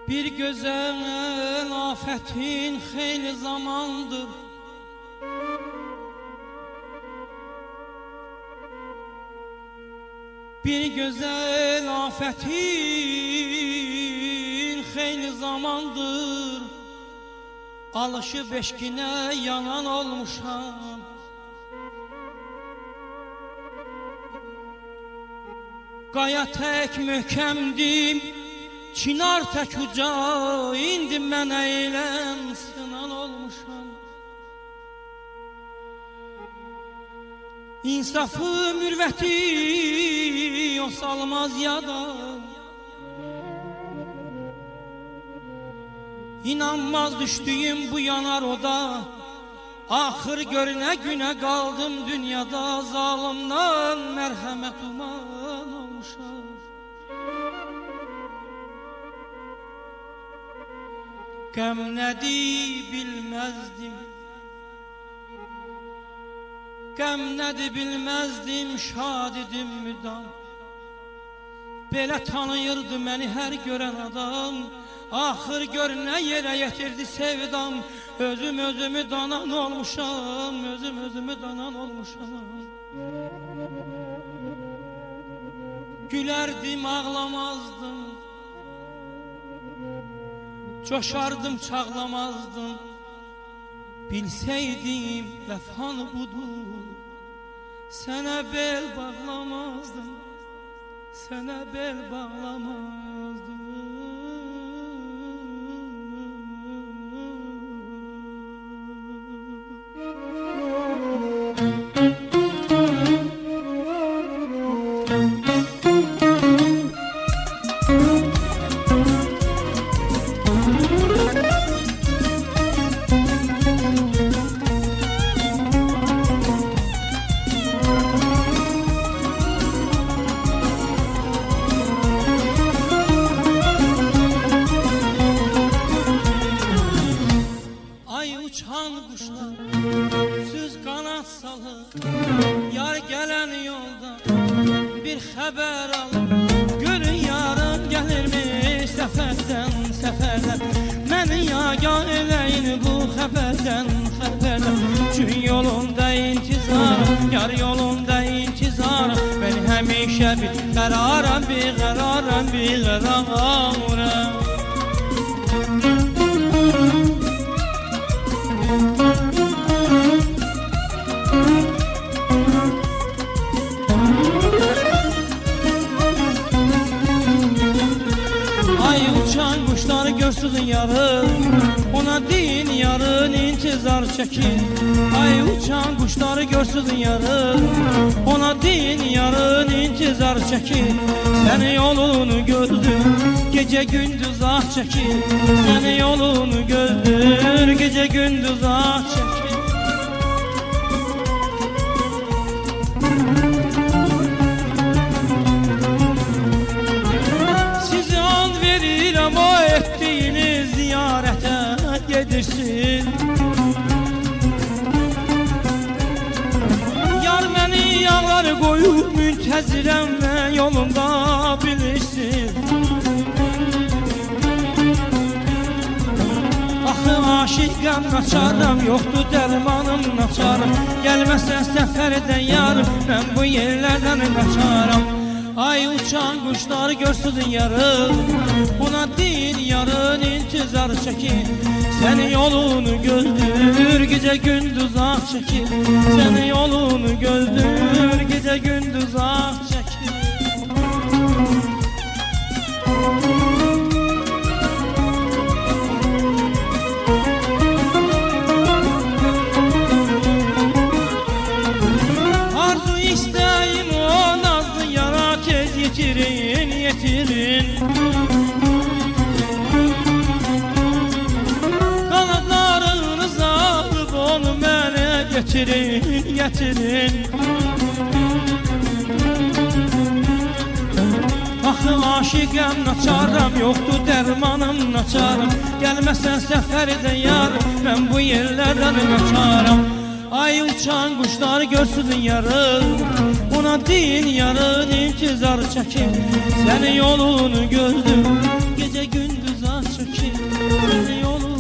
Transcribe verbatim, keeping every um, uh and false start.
Bir güzel afetin xeyli zamandır Bir güzel afetin xeyli zamandır Alışıb eşkine yanan olmuşam Qaya tək möhkəmdim Çınar tək uca indi mən eyləm sınan olmuşam İnsafı mürvəti o salmaz yada İnanmaz düşdüyüm bu yanar oda Axır görünə günə qaldım dünyada Zalimdan mərhəmət uman olmuşam Qəm nədir bilməzdim Qəm nədir bilməzdim şad idim müdam Belə tanıyırdı məni hər görən adam Axır görünə yerə yetirdi sevdam Özüm özümü danan olmuşam Özüm özümü danan olmuşam Gülərdim ağlamazdım Coşardım çağlamazdım Bilseydim vəfan budur Sənə bel bağlamazdım Sənə bel bağlamazdım Uçan kuşlar süz kanat salır Yar gelen yolda bir haber alır Görün yarın gelirmiş seferden seferden Məni yagah eləyin bu haberden haberden Gün yolunda intizar yar yolunda intizar Ben həmişə bir qararam bir qararam bir qararam Ay uçan kuşları görsün yarın Ona deyin yarın intizar çekin Ay uçan kuşları görsün yarın Ona deyin yarın intizar çekin Senin yolunu gözdür gece gündüz ah çekin Senin yolunu gözdür gece gündüz ah çekin Ama ettiğiniz ziyarete gedirsin Yar beni yağlar koyup müntezirem ve yolunda bilirsin Axı aşıqam naçarım yoktu dermanım naçarım Gelmezsen səfərdən yarım ben bu yerlerden kaçarım Ay uçan kuşlar görsün yarın Ona değil yarın intizar çekin Senin yolunu gözdür gece gündüz ah çekin Senin yolunu gözdür gece gündüz ah çekin Arzu istəyim o nazlı yara tez yetirin yetirin Kanatlarınızı alıp onu mənə getirin getirin Axı aşıqəm naçarım yoktu dermanım naçarım Gelməsən səfərdən yar ben bu yerlərdən kaçarım Ay uçan kuşlar görsün yarın Ona deyin yarın intizar çekin Senin yolunu gördüm gece gündüz açık Yolu